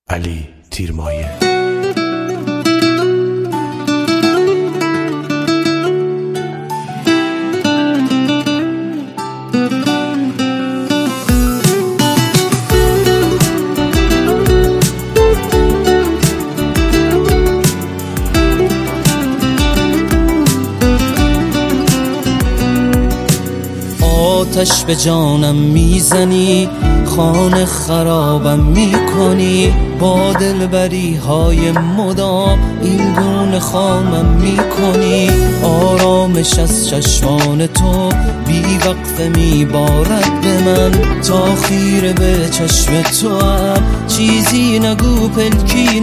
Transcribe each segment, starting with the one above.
علی تیرمایه. آتش به جانم میزنی، خانه خرابم میکنی، با دلبری های مدام این گونه خامم میکنی. آرامش از چشمان تو بی وقفه میبارد به من، تا خیره به چشم تو هم چیزی نگو پلکی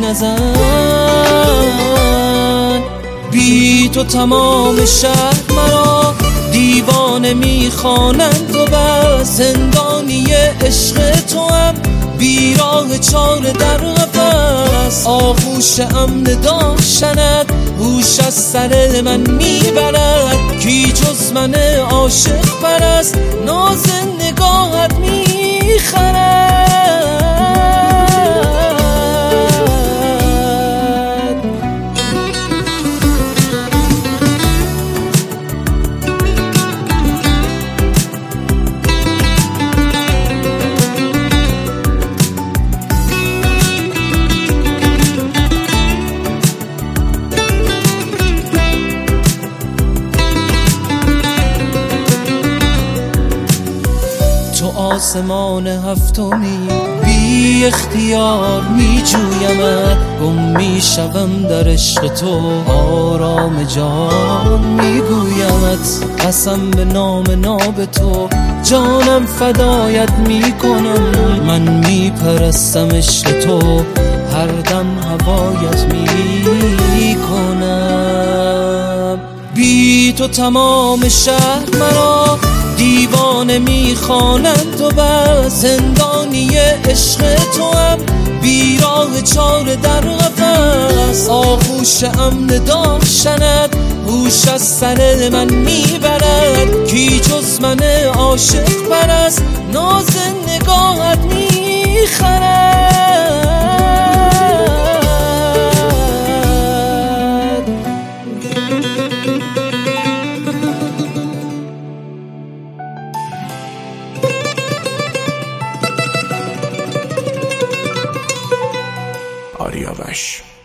نزن. بی تو تمام شهر مرا دیوانه میخوانند و بس، زندانی عشق تو هم بیراه چاره در قفس. آغوش امن داشتنت هوش از سر من میبرد، کی جز من عاشق پرست ناز نگاهت میخرد. آسمان هفتمی بی اختیار می جویمت، گم می شوم در عشق تو، آرام جان می گویمت. قسم به نام ناب تو جانم فدایت می کنم، من می پرستم عشق تو، هر دم هوایت می کنم. بی تو تمام شهر مرا دیوانه میخوانند و بس، زندانی عشق تو هم بیراه چاره در قفس. آغوش امن داشتنت هوش از سر من میبرد، کی جز من عاشق پرست ناز نگاهت میخرد. آریاوش.